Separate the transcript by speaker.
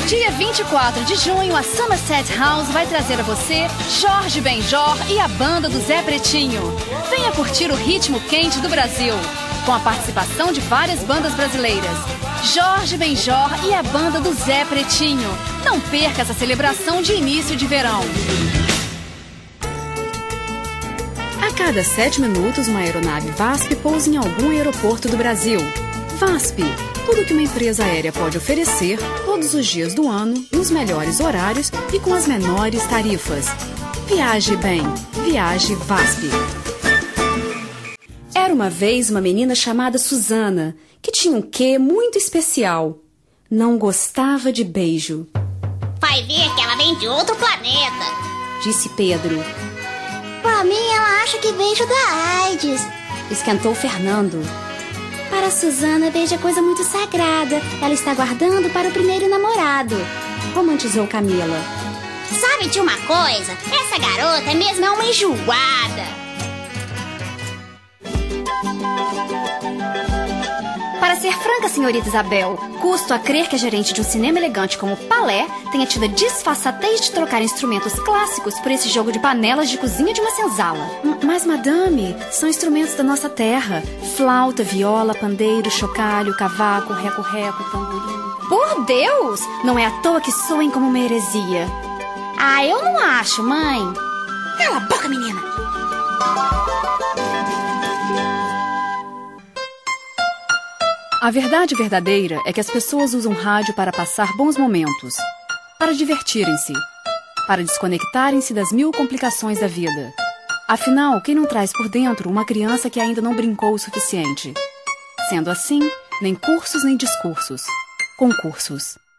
Speaker 1: Dia 24 de junho, a Somerset House vai trazer a você Jorge Benjor e a banda do Zé Pretinho. Venha curtir o ritmo quente do Brasil, com a participação de várias bandas brasileiras. Jorge Benjor e a banda do Zé Pretinho. Não perca essa celebração de início de verão. A cada 7 minutos, uma aeronave VASP pousa em algum aeroporto do Brasil. VASP, tudo que uma empresa aérea pode oferecer, todos os dias do ano, nos melhores horários e com as menores tarifas. Viaje bem, viaje VASP. Era uma vez uma menina chamada Susana, que tinha um quê muito especial. Não gostava de beijo.
Speaker 2: Vai ver que ela vem de outro planeta,
Speaker 1: disse Pedro.
Speaker 3: Pra mim, ela acha que beijo dá AIDS,
Speaker 1: esquentou Fernando.
Speaker 3: Para a Susana, beijo é coisa muito sagrada. Ela está guardando para o primeiro namorado,
Speaker 1: romantizou Camila.
Speaker 2: Sabe de uma coisa? Essa garota mesmo é uma enjoada.
Speaker 1: Para ser franca, senhorita Isabel, custo a crer que a gerente de um cinema elegante como Palé tenha tido a disfarçatez de trocar instrumentos clássicos por esse jogo de panelas de cozinha de uma senzala. Mas, madame, são instrumentos da nossa terra. Flauta, viola, pandeiro, chocalho, cavaco, reco-reco, tamborim. Por Deus! Não é à toa que soem como uma heresia.
Speaker 3: Ah, eu não acho, mãe.
Speaker 2: Cala a boca, menina!
Speaker 1: A verdade verdadeira é que as pessoas usam rádio para passar bons momentos, para divertirem-se, para desconectarem-se das mil complicações da vida. Afinal, quem não traz por dentro uma criança que ainda não brincou o suficiente? Sendo assim, nem cursos nem discursos, concursos.